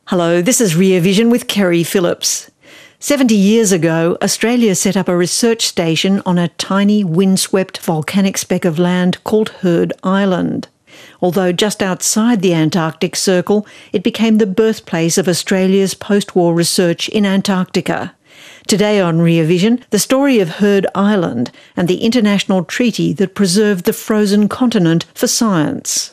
Hello, this is Rear Vision with Kerry Phillips. 70 years ago, Australia set up a research station on a tiny windswept volcanic speck of land called Heard Island. Although just outside the Antarctic Circle, it became the birthplace of Australia's post-war research in Antarctica. Today on Rear Vision, the story of Heard Island and the international treaty that preserved the frozen continent for science.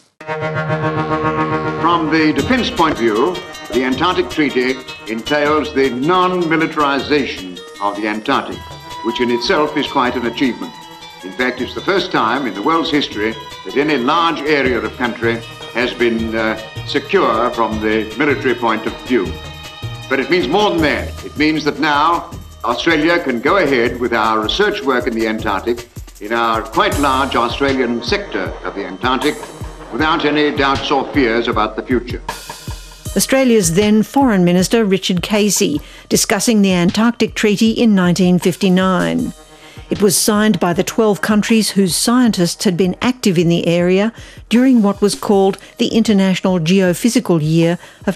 From the defence point of view, the Antarctic Treaty entails the non-militarisation of the Antarctic, which in itself is quite an achievement. In fact, it's the first time in the world's history that any large area of country has been secure from the military point of view. But it means more than that. It means that now Australia can go ahead with our research work in the Antarctic, in our quite large Australian sector of the Antarctic, without any doubts or fears about the future. Australia's then Foreign Minister Richard Casey discussing the Antarctic Treaty in 1959. It was signed by the 12 countries whose scientists had been active in the area during what was called the International Geophysical Year of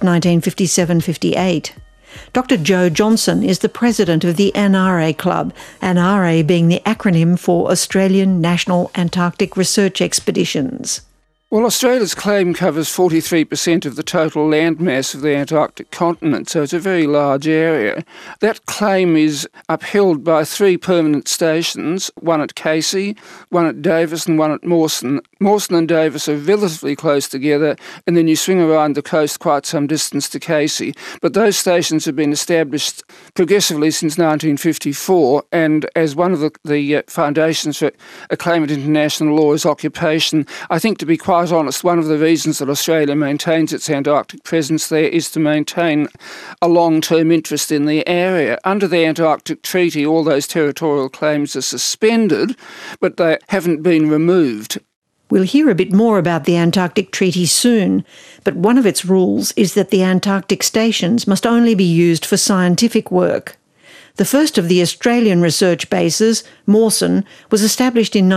1957-58. Dr Joe Johnson is the president of the ANARE Club, ANARE being the acronym for Australian National Antarctic Research Expeditions. Well, Australia's claim covers 43% of the total landmass of the Antarctic continent, so it's a very large area. That claim is upheld by 3 permanent stations, one at Casey, one at Davis and one at Mawson. Mawson and Davis are relatively close together, and then you swing around the coast quite some distance to Casey. But those stations have been established progressively since 1954, and as one of the foundations for a claim at international law is occupation, I think, to be quite honest, one of the reasons that Australia maintains its Antarctic presence there is to maintain a long-term interest in the area. Under the Antarctic Treaty, all those territorial claims are suspended, but they haven't been removed. We'll hear a bit more about the Antarctic Treaty soon, but one of its rules is that the Antarctic stations must only be used for scientific work. The first of the Australian research bases, Mawson, was established in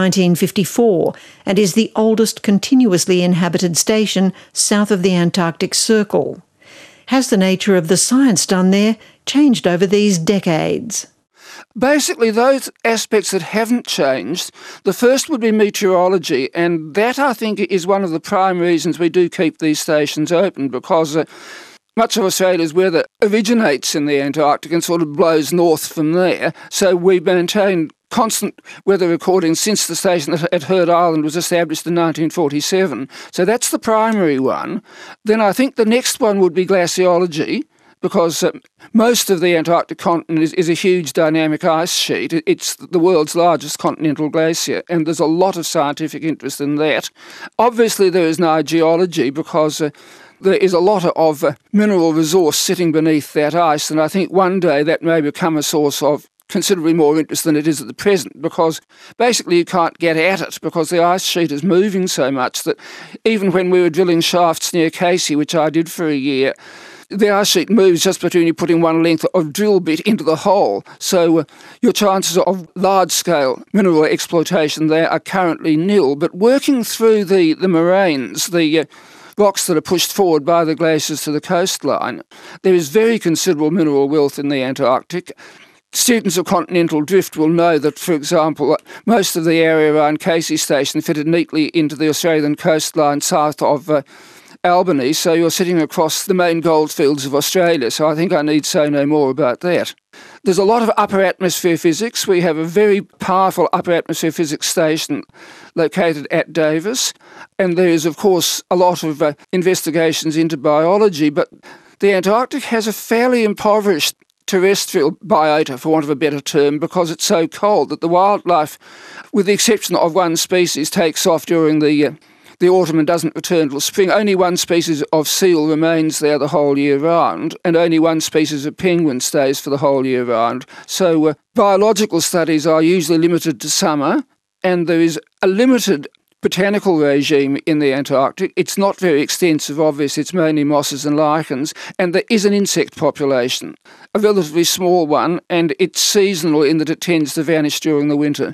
1954 and is the oldest continuously inhabited station south of the Antarctic Circle. Has the nature of the science done there changed over these decades? Basically, those aspects that haven't changed, the first would be meteorology, and that, I think, is one of the prime reasons we do keep these stations open, because much of Australia's weather originates in the Antarctic and sort of blows north from there, so we maintain constant weather recordings since the station at Heard Island was established in 1947. So that's the primary one. Then I think the next one would be glaciology, because most of the Antarctic continent is a huge dynamic ice sheet. It's the world's largest continental glacier, and there's a lot of scientific interest in that. Obviously, there is now geology, because there is a lot of mineral resource sitting beneath that ice, and I think one day that may become a source of considerably more interest than it is at the present, because basically you can't get at it because the ice sheet is moving so much that even when we were drilling shafts near Casey, which I did for a year, the ice sheet moves just between you putting one length of drill bit into the hole. So your chances of large-scale mineral exploitation there are currently nil. But working through the moraines, the rocks that are pushed forward by the glaciers to the coastline, there is very considerable mineral wealth in the Antarctic. Students of continental drift will know that, for example, most of the area around Casey Station fitted neatly into the Australian coastline south of Albany, so you're sitting across the main goldfields of Australia, so I think I need say no more about that. There's a lot of upper atmosphere physics. We have a very powerful upper atmosphere physics station located at Davis, and there is, of course, a lot of investigations into biology, but the Antarctic has a fairly impoverished terrestrial biota, for want of a better term, because it's so cold that the wildlife, with the exception of one species, takes off during the autumn and doesn't return till spring. Only one species of seal remains there the whole year round, and only one species of penguin stays for the whole year round. So biological studies are usually limited to summer, and there is a limited botanical regime in the Antarctic. It's not very extensive, obviously, it's mainly mosses and lichens, and there is an insect population, a relatively small one, and it's seasonal in that it tends to vanish during the winter.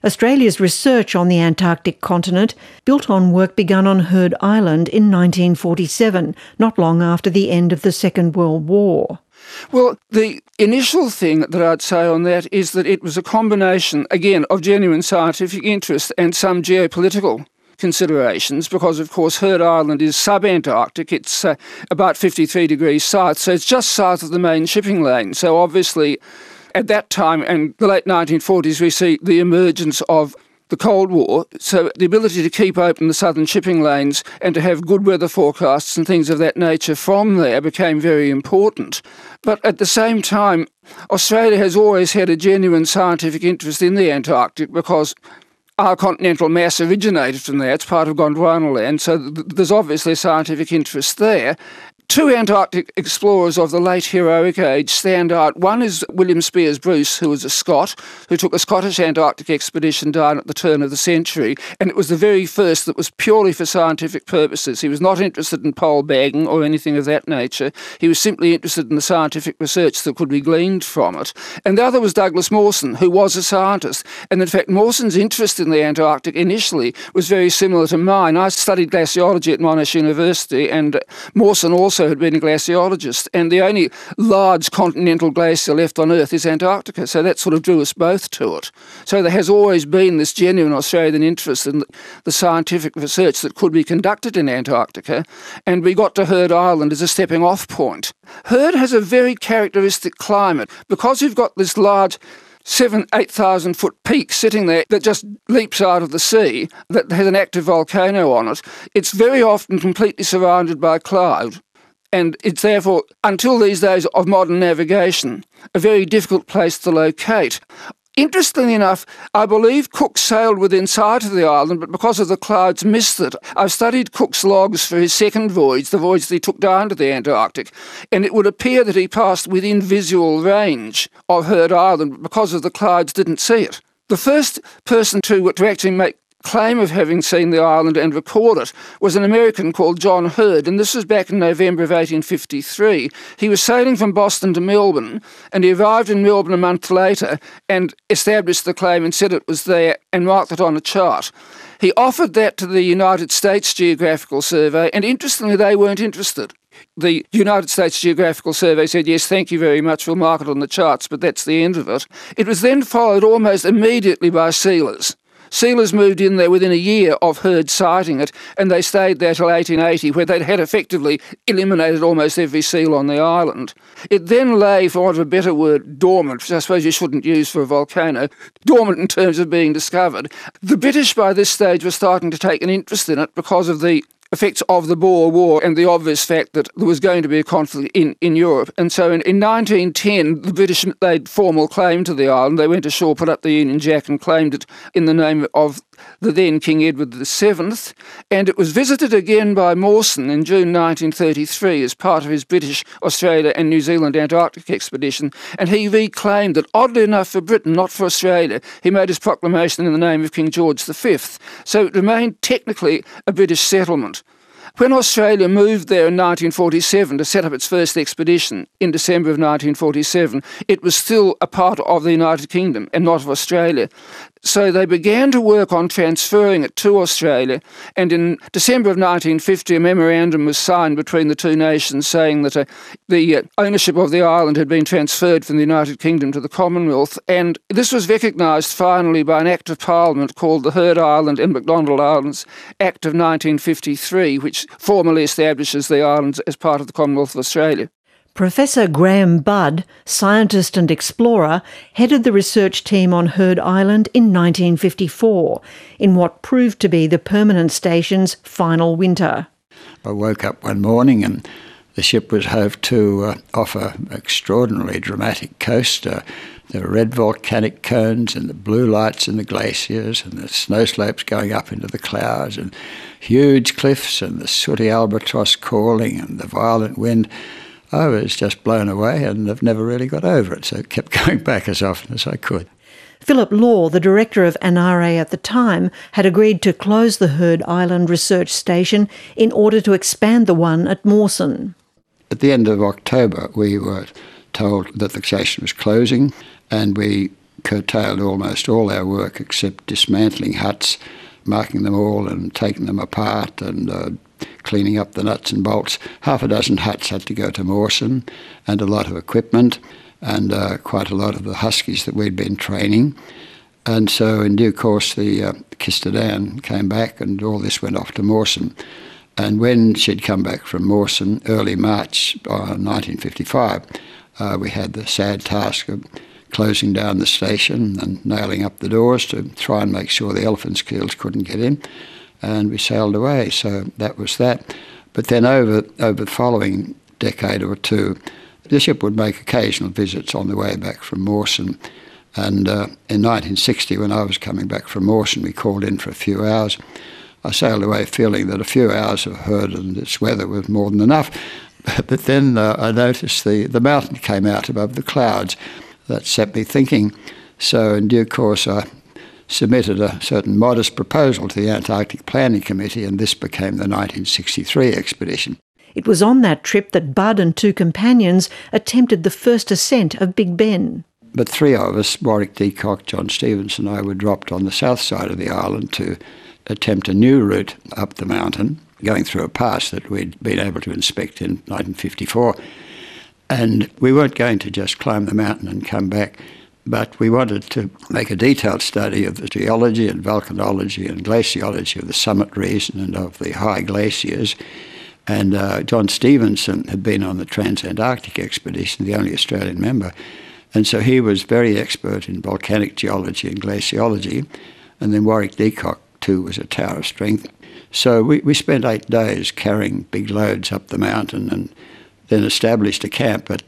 Australia's research on the Antarctic continent built on work begun on Heard Island in 1947, not long after the end of the Second World War. Well, the initial thing that I'd say on that is that it was a combination, again, of genuine scientific interest and some geopolitical considerations, because, of course, Heard Island is sub-Antarctic. It's about 53 degrees south, so it's just south of the main shipping lane. So obviously, at that time, and the late 1940s, we see the emergence of the Cold War, so the ability to keep open the southern shipping lanes and to have good weather forecasts and things of that nature from there became very important. But at the same time, Australia has always had a genuine scientific interest in the Antarctic because our continental mass originated from there. It's part of Gondwanaland, so there's obviously a scientific interest there. Two Antarctic explorers of the late heroic age stand out. One is William Spears Bruce, who was a Scot, who took a Scottish Antarctic expedition down at the turn of the century, and it was the very first that was purely for scientific purposes. He was not interested in pole bagging or anything of that nature. He was simply interested in the scientific research that could be gleaned from it. And the other was Douglas Mawson, who was a scientist. And in fact, Mawson's interest in the Antarctic initially was very similar to mine. I studied glaciology at Monash University, and Mawson also had been a glaciologist, and the only large continental glacier left on Earth is Antarctica, so that sort of drew us both to it. So there has always been this genuine Australian interest in the scientific research that could be conducted in Antarctica, and we got to Heard Island as a stepping off point. Heard has a very characteristic climate. Because you've got this large 8,000 foot peak sitting there that just leaps out of the sea, that has an active volcano on it, it's very often completely surrounded by cloud. And it's therefore, until these days of modern navigation, a very difficult place to locate. Interestingly enough, I believe Cook sailed within sight of the island, but because of the clouds missed it. I've studied Cook's logs for his second voyage, the voyage that he took down to the Antarctic, and it would appear that he passed within visual range of Heard Island, but because of the clouds didn't see it. The first person to actually make claim of having seen the island and record it was an American called John Heard, and this was back in November of 1853. He was sailing from Boston to Melbourne, and he arrived in Melbourne a month later and established the claim and said it was there and marked it on a chart. He offered that to the United States Geographical Survey, and interestingly, they weren't interested. The United States Geographical Survey said, yes, thank you very much, we'll mark it on the charts, but that's the end of it. It was then followed almost immediately by sealers. Sealers moved in there within a year of Heard sighting it, and they stayed there till 1880, where they'd had effectively eliminated almost every seal on the island. It then lay, for want of a better word, dormant, which I suppose you shouldn't use for a volcano, dormant in terms of being discovered. The British by this stage were starting to take an interest in it because of the effects of the Boer War and the obvious fact that there was going to be a conflict in Europe. And so in 1910, the British laid formal claim to the island. They went ashore, put up the Union Jack and claimed it in the name of the then King Edward VII, and it was visited again by Mawson in June 1933 as part of his British, Australia and New Zealand Antarctic expedition, and he reclaimed it, oddly enough for Britain, not for Australia. He made his proclamation in the name of King George V, so it remained technically a British settlement. When Australia moved there in 1947 to set up its first expedition in December of 1947, it was still a part of the United Kingdom and not of Australia. So they began to work on transferring it to Australia, and in December of 1950 a memorandum was signed between the two nations saying that the ownership of the island had been transferred from the United Kingdom to the Commonwealth, and this was recognised finally by an Act of Parliament called the Heard Island and McDonald Islands Act of 1953, which formally establishes the islands as part of the Commonwealth of Australia. Professor Graham Budd, scientist and explorer, headed the research team on Heard Island in 1954, in what proved to be the permanent station's final winter. I woke up one morning and the ship was hove to off an extraordinarily dramatic coast. There were red volcanic cones and the blue lights in the glaciers and the snow slopes going up into the clouds and huge cliffs and the sooty albatross calling and the violent wind. I was just blown away and I've never really got over it, so I kept going back as often as I could. Philip Law, the director of ANARE at the time, had agreed to close the Heard Island Research Station in order to expand the one at Mawson. At the end of October, we were told that the station was closing, and we curtailed almost all our work except dismantling huts, marking them all and taking them apart and cleaning up the nuts and bolts. Half a dozen huts had to go to Mawson, and a lot of equipment, and quite a lot of the huskies that we'd been training. And so in due course the Kistadan came back, and all this went off to Mawson. And when she'd come back from Mawson, early March 1955, we had the sad task of closing down the station and nailing up the doors to try and make sure the elephant skills couldn't get in. And we sailed away, so that was that. But then over the following decade or two, the ship would make occasional visits on the way back from Mawson. And in 1960, when I was coming back from Mawson, we called in for a few hours. I sailed away feeling that a few hours of herd and its weather was more than enough. But then I noticed the mountain came out above the clouds. That set me thinking. So in due course, I submitted a certain modest proposal to the Antarctic Planning Committee, and this became the 1963 expedition. It was on that trip that Bud and two companions attempted the first ascent of Big Ben. But three of us, Warwick Deacock, John Stevenson and I, were dropped on the south side of the island to attempt a new route up the mountain, going through a pass that we'd been able to inspect in 1954. And we weren't going to just climb the mountain and come back, but we wanted to make a detailed study of the geology and volcanology and glaciology of the summit region and of the high glaciers. And John Stevenson had been on the Transantarctic expedition, the only Australian member, and so he was very expert in volcanic geology and glaciology. And then Warwick Deacock, too, was a tower of strength. So we spent 8 days carrying big loads up the mountain and then established a camp at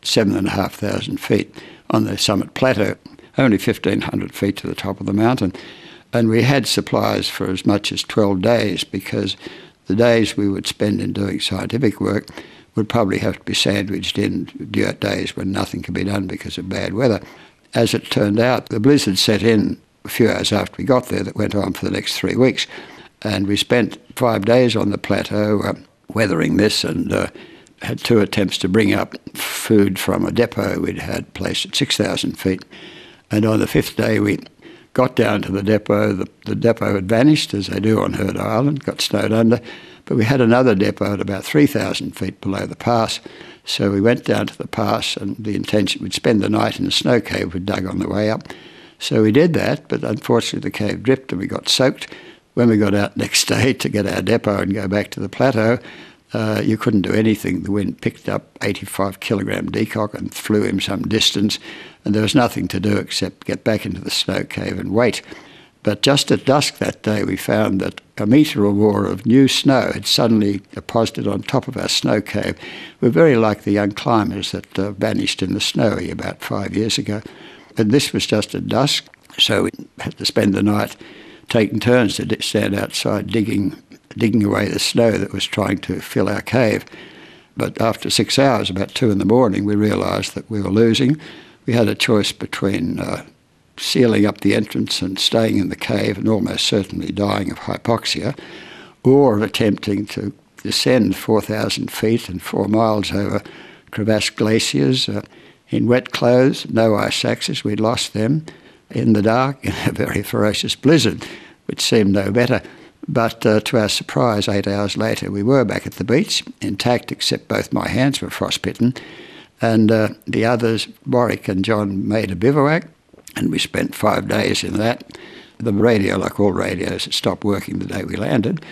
7,500 feet on the summit plateau, only 1,500 feet to the top of the mountain. And we had supplies for as much as 12 days because the days we would spend in doing scientific work would probably have to be sandwiched in days when nothing could be done because of bad weather. As it turned out, the blizzard set in a few hours after we got there that went on for the next 3 weeks. And we spent 5 days on the plateau weathering this and had 2 attempts to bring up food from a depot we'd had placed at 6,000 feet. And on the 5th day, we got down to the depot. The depot had vanished, as they do on Heard Island, got snowed under. But we had another depot at about 3,000 feet below the pass. So we went down to the pass, and the intention we'd spend the night in a snow cave we'd dug on the way up. So we did that, but unfortunately the cave dripped and we got soaked. When we got out next day to get our depot and go back to the plateau, you couldn't do anything. The wind picked up 85-kilogram Deacock and flew him some distance, and there was nothing to do except get back into the snow cave and wait. But just at dusk that day, we found that a metre or more of new snow had suddenly deposited on top of our snow cave. We're very like the young climbers that vanished in the snowy about 5 years ago. And this was just at dusk, so we had to spend the night taking turns to stand outside digging away the snow that was trying to fill our cave. But after 6 hours, about 2 in the morning, we realised that we were losing. We had a choice between sealing up the entrance and staying in the cave and almost certainly dying of hypoxia, or of attempting to descend 4,000 feet and 4 miles over crevassed glaciers in wet clothes, no ice axes, we'd lost them, in the dark, in a very ferocious blizzard, which seemed no better. But to our surprise, 8 hours later, we were back at the beach, intact except both my hands were frostbitten, and the others, Warwick and John, made a bivouac, and we spent 5 days in that. The radio, like all radios, had stopped working the day we landed,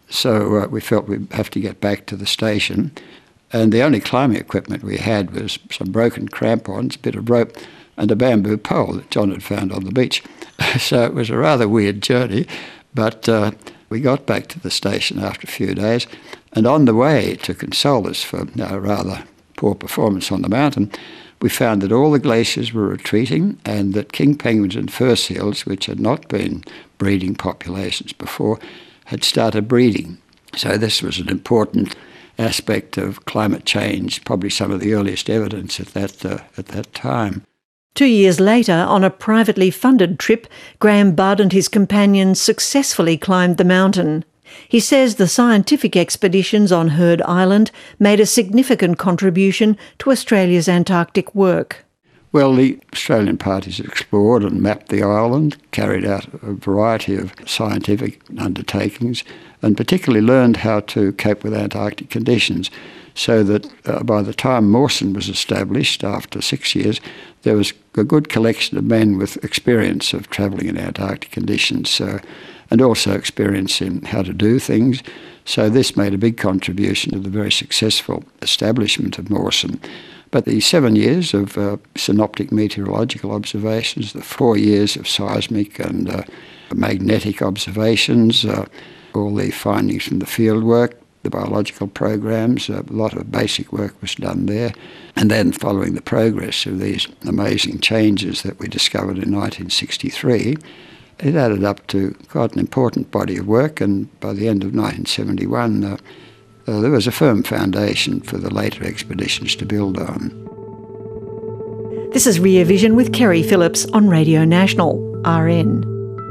so we felt we'd have to get back to the station. And the only climbing equipment we had was some broken crampons, a bit of rope, and a bamboo pole that John had found on the beach. So it was a rather weird journey, but we got back to the station after a few days, and on the way, to console us for our rather poor performance on the mountain, we found that all the glaciers were retreating and that king penguins and fur seals, which had not been breeding populations before, had started breeding. So this was an important aspect of climate change, probably some of the earliest evidence at that time. 2 years later, on a privately funded trip, Graham Budd and his companions successfully climbed the mountain. He says the scientific expeditions on Heard Island made a significant contribution to Australia's Antarctic work. Well, the Australian parties explored and mapped the island, carried out a variety of scientific undertakings, and particularly learned how to cope with Antarctic conditions, so that by the time Mawson was established, after 6 years, there was a good collection of men with experience of travelling in Antarctic conditions, and also experience in how to do things. So this made a big contribution to the very successful establishment of Mawson. But the 7 years of synoptic meteorological observations, the 4 years of seismic and magnetic observations, all the findings from the field work, the biological programs, a lot of basic work was done there. And then following the progress of these amazing changes that we discovered in 1963, it added up to quite an important body of work, and by the end of 1971, there was a firm foundation for the later expeditions to build on. This is Rear Vision with Kerry Phillips on Radio National, RN.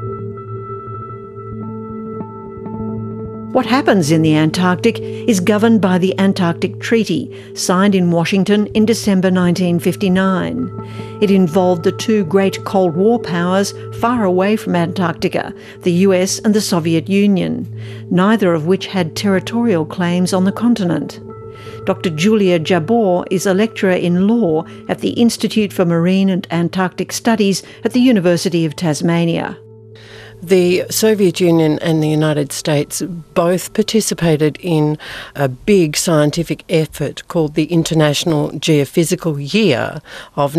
What happens in the Antarctic is governed by the Antarctic Treaty, signed in Washington in December 1959. It involved the two great Cold War powers far away from Antarctica, the US and the Soviet Union, neither of which had territorial claims on the continent. Dr. Julia Jabor is a lecturer in law at the Institute for Marine and Antarctic Studies at the University of Tasmania. The Soviet Union and the United States both participated in a big scientific effort called the International Geophysical Year of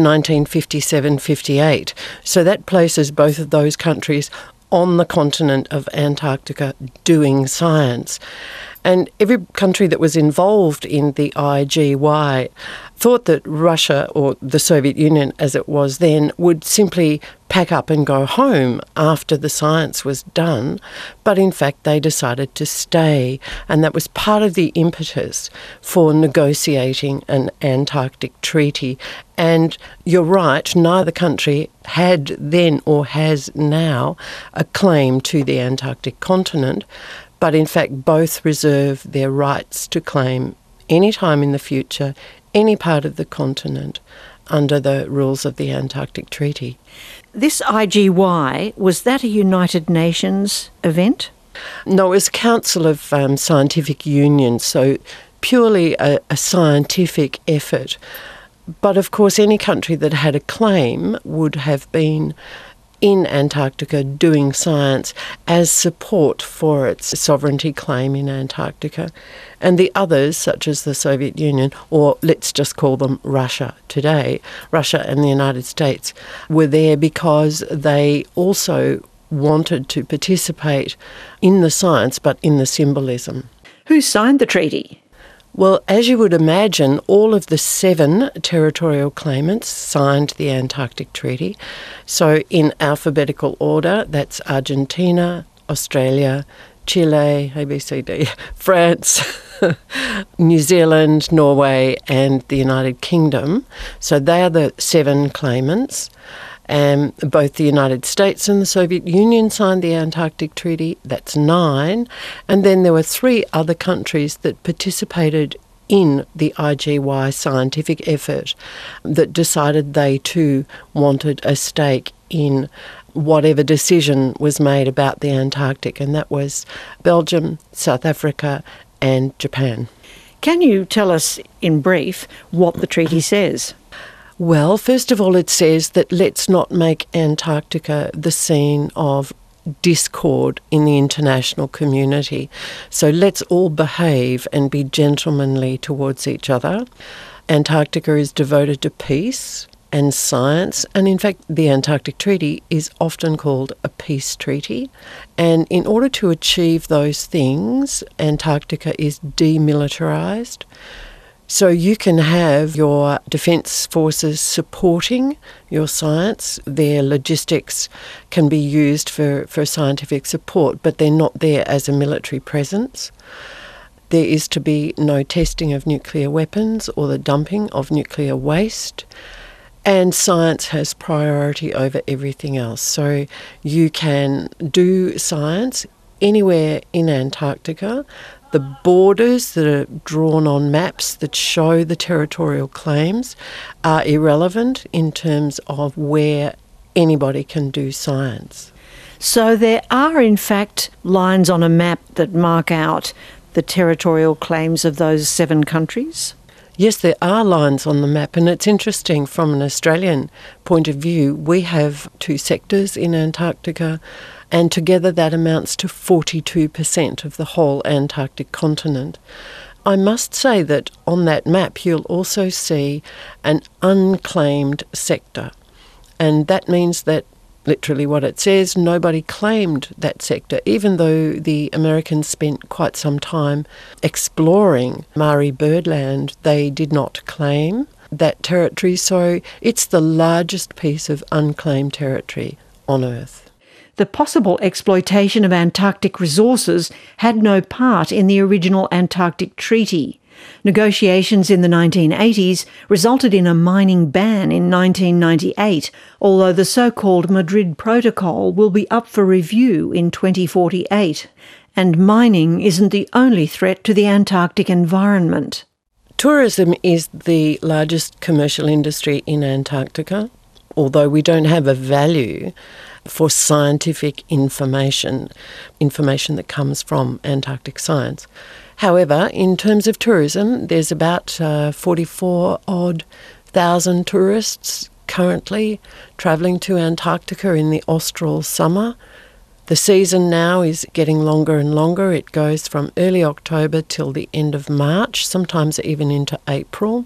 1957-58. So that places both of those countries on the continent of Antarctica doing science. And every country that was involved in the IGY thought that Russia, or the Soviet Union as it was then, would simply pack up and go home after the science was done. But in fact, they decided to stay. And that was part of the impetus for negotiating an Antarctic treaty. And you're right, neither country had then or has now a claim to the Antarctic continent. But in fact, both reserve their rights to claim any time in the future any part of the continent under the rules of the Antarctic Treaty. This IGY, was that a United Nations event? No, it was a Council of Scientific Unions, so purely a scientific effort. But of course, any country that had a claim would have been in Antarctica doing science as support for its sovereignty claim in Antarctica. And the others, such as the Soviet Union, or let's just call them Russia today, Russia and the United States, were there because they also wanted to participate in the science but in the symbolism. Who signed the treaty? Well, as you would imagine, all of the 7 territorial claimants signed the Antarctic Treaty. So in alphabetical order, that's Argentina, Australia, Chile, ABCD, France, New Zealand, Norway and the United Kingdom. So they are the 7 claimants. Both the United States and the Soviet Union signed the Antarctic Treaty, that's 9. And then there were 3 other countries that participated in the IGY scientific effort that decided they too wanted a stake in whatever decision was made about the Antarctic, and that was Belgium, South Africa and Japan. Can you tell us in brief what the treaty says? Well, first of all, it says that let's not make Antarctica the scene of discord in the international community. So let's all behave and be gentlemanly towards each other. Antarctica is devoted to peace and science, and in fact the Antarctic Treaty is often called a peace treaty. And in order to achieve those things, Antarctica is demilitarised. So you can have your defence forces supporting your science. Their logistics can be used for scientific support, but they're not there as a military presence. There is to be no testing of nuclear weapons or the dumping of nuclear waste. And science has priority over everything else. So you can do science anywhere in Antarctica, The borders that are drawn on maps that show the territorial claims are irrelevant in terms of where anybody can do science. So there are in fact lines on a map that mark out the territorial claims of those 7 countries? Yes, there are lines on the map, and it's interesting from an Australian point of view. We have 2 sectors in Antarctica, and together that amounts to 42% of the whole Antarctic continent. I must say that on that map you'll also see an unclaimed sector, and that means that literally what it says, nobody claimed that sector, even though the Americans spent quite some time exploring Maori birdland. They did not claim that territory, so it's the largest piece of unclaimed territory on Earth. The possible exploitation of Antarctic resources had no part in the original Antarctic Treaty. Negotiations in the 1980s resulted in a mining ban in 1998, although the so-called Madrid Protocol will be up for review in 2048. And mining isn't the only threat to the Antarctic environment. Tourism is the largest commercial industry in Antarctica, although we don't have a value for scientific information that comes from Antarctic science. However, in terms of tourism, there's about 44,000 tourists currently travelling to Antarctica in the austral summer. The season now is getting longer and longer. It goes from early October till the end of March, sometimes even into April.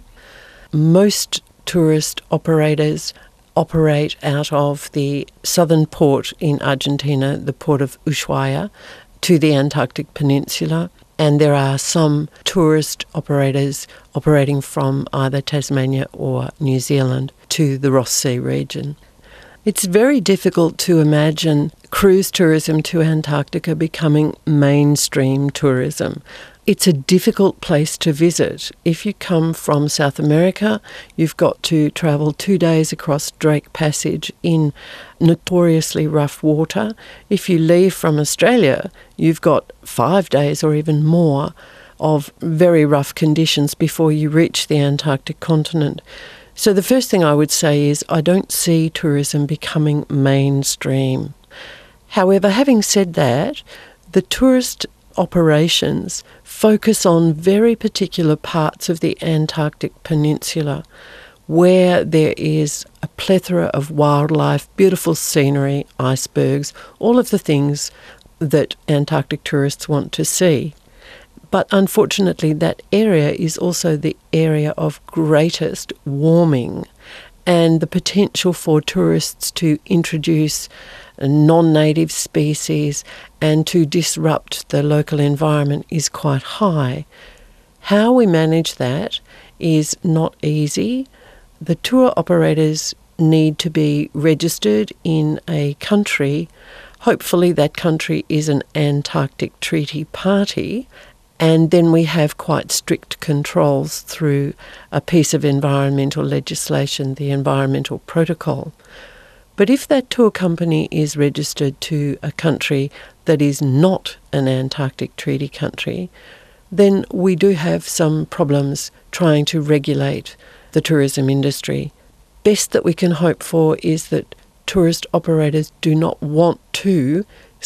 Most tourist operators operate out of the southern port in Argentina, the port of Ushuaia, to the Antarctic Peninsula. And there are some tourist operators operating from either Tasmania or New Zealand to the Ross Sea region. It's very difficult to imagine cruise tourism to Antarctica becoming mainstream tourism. It's a difficult place to visit. If you come from South America, you've got to travel 2 days across Drake Passage in notoriously rough water. If you leave from Australia, you've got 5 days or even more of very rough conditions before you reach the Antarctic continent. So the first thing I would say is I don't see tourism becoming mainstream. However, having said that, the tourist operations focus on very particular parts of the Antarctic Peninsula where there is a plethora of wildlife, beautiful scenery, icebergs, all of the things that Antarctic tourists want to see. But unfortunately, that area is also the area of greatest warming, and the potential for tourists to introduce non-native species and to disrupt the local environment is quite high. How we manage that is not easy. The tour operators need to be registered in a country. Hopefully that country is an Antarctic Treaty party, and then we have quite strict controls through a piece of environmental legislation, the Environmental Protocol. But if that tour company is registered to a country that is not an Antarctic Treaty country, then we do have some problems trying to regulate the tourism industry. Best that we can hope for is that tourist operators do not want to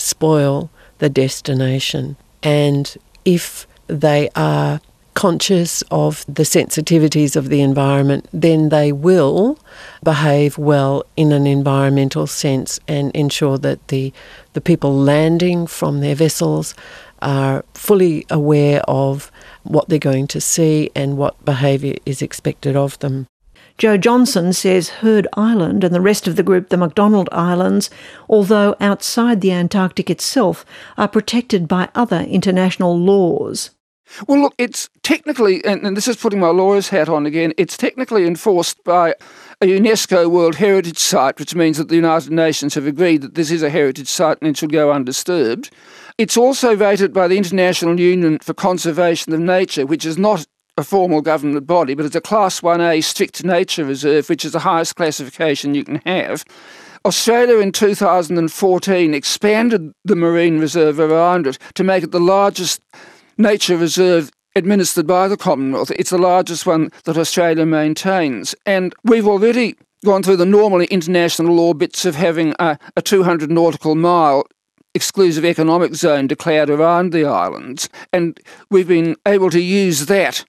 spoil the destination. And if they are conscious of the sensitivities of the environment, then they will behave well in an environmental sense and ensure that the people landing from their vessels are fully aware of what they're going to see and what behaviour is expected of them. Joe Johnson says Heard Island and the rest of the group, the McDonald Islands, although outside the Antarctic itself, are protected by other international laws. Well, look, it's technically, and this is putting my lawyer's hat on again, it's technically enforced by a UNESCO World Heritage Site, which means that the United Nations have agreed that this is a heritage site and it should go undisturbed. It's also rated by the International Union for Conservation of Nature, which is not a formal government body, but it's a Class 1A strict nature reserve, which is the highest classification you can have. Australia in 2014 expanded the marine reserve around it to make it the largest nature reserve administered by the Commonwealth. It's the largest one that Australia maintains. And we've already gone through the normal international law bits of having a 200 nautical mile exclusive economic zone declared around the islands. And we've been able to use that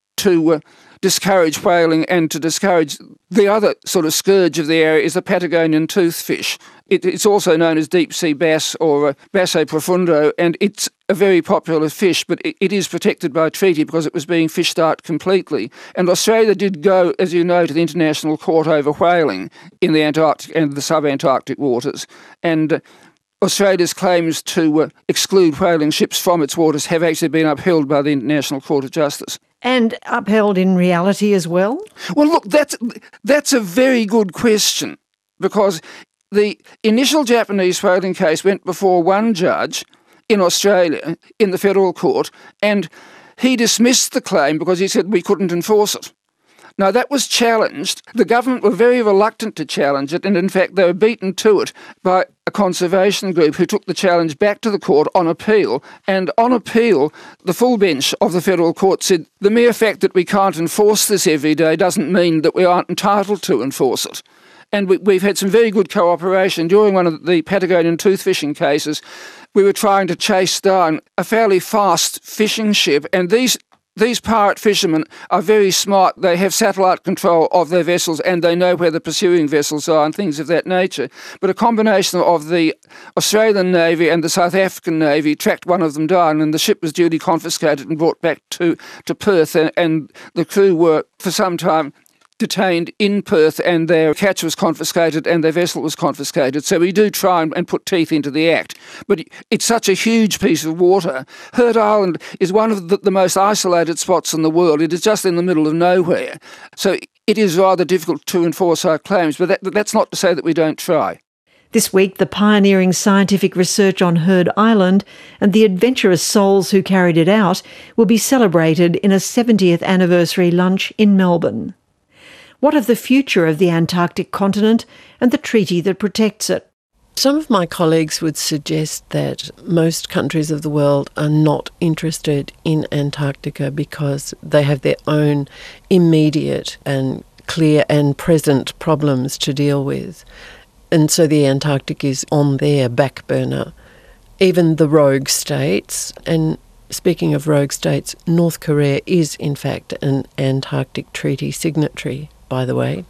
to discourage whaling and to discourage the other sort of scourge of the area is the Patagonian toothfish. It's also known as deep-sea bass or basso profundo, and it's a very popular fish, but it is protected by treaty because it was being fished out completely. And Australia did go, as you know, to the International Court over whaling in the Antarctic and the sub-Antarctic waters. And Australia's claims to exclude whaling ships from its waters have actually been upheld by the International Court of Justice. And upheld in reality as well? Well, look, that's a very good question, because the initial Japanese whaling case went before one judge in Australia, in the federal court, and he dismissed the claim because he said we couldn't enforce it. Now, that was challenged. The government were very reluctant to challenge it, and in fact they were beaten to it by a conservation group who took the challenge back to the court on appeal. And on appeal, the full bench of the federal court said the mere fact that we can't enforce this every day doesn't mean that we aren't entitled to enforce it. And we've had some very good cooperation. During one of the Patagonian toothfishing cases, we were trying to chase down a fairly fast fishing ship, and these pirate fishermen are very smart. They have satellite control of their vessels and they know where the pursuing vessels are and things of that nature. But a combination of the Australian Navy and the South African Navy tracked one of them down, and the ship was duly confiscated and brought back to Perth, and the crew were for some time detained in Perth, and their catch was confiscated and their vessel was confiscated. So we do try and put teeth into the act. But it's such a huge piece of water. Heard Island is one of the most isolated spots in the world. It is just in the middle of nowhere. So it is rather difficult to enforce our claims, but that's not to say that we don't try. This week, the pioneering scientific research on Heard Island and the adventurous souls who carried it out will be celebrated in a 70th anniversary lunch in Melbourne. What of the future of the Antarctic continent and the treaty that protects it? Some of my colleagues would suggest that most countries of the world are not interested in Antarctica because they have their own immediate and clear and present problems to deal with. And so the Antarctic is on their back burner. Even the rogue states, and speaking of rogue states, North Korea is in fact an Antarctic Treaty signatory, by the way.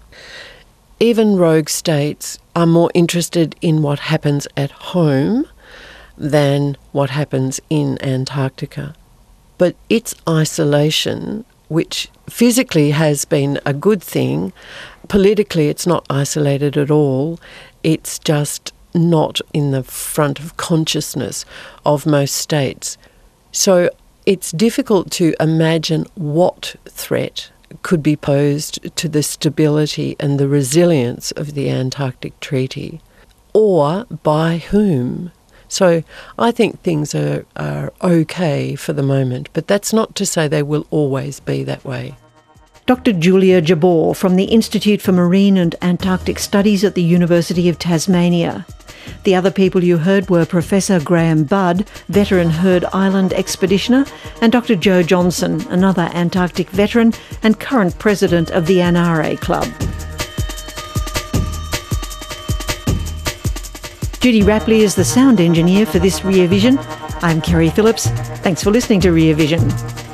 Even rogue states are more interested in what happens at home than what happens in Antarctica. But its isolation, which physically has been a good thing, politically it's not isolated at all. It's just not in the front of consciousness of most states. So it's difficult to imagine what threat could be posed to the stability and the resilience of the Antarctic Treaty, or by whom. So I think things are okay for the moment, but that's not to say they will always be that way. Dr. Julia Jabour from the Institute for Marine and Antarctic Studies at the University of Tasmania. The other people you heard were Professor Graham Budd, veteran Heard Island expeditioner, and Dr. Joe Johnson, another Antarctic veteran and current president of the ANARE Club. Judy Rapley is the sound engineer for this Rear Vision. I'm Kerry Phillips. Thanks for listening to Rear Vision.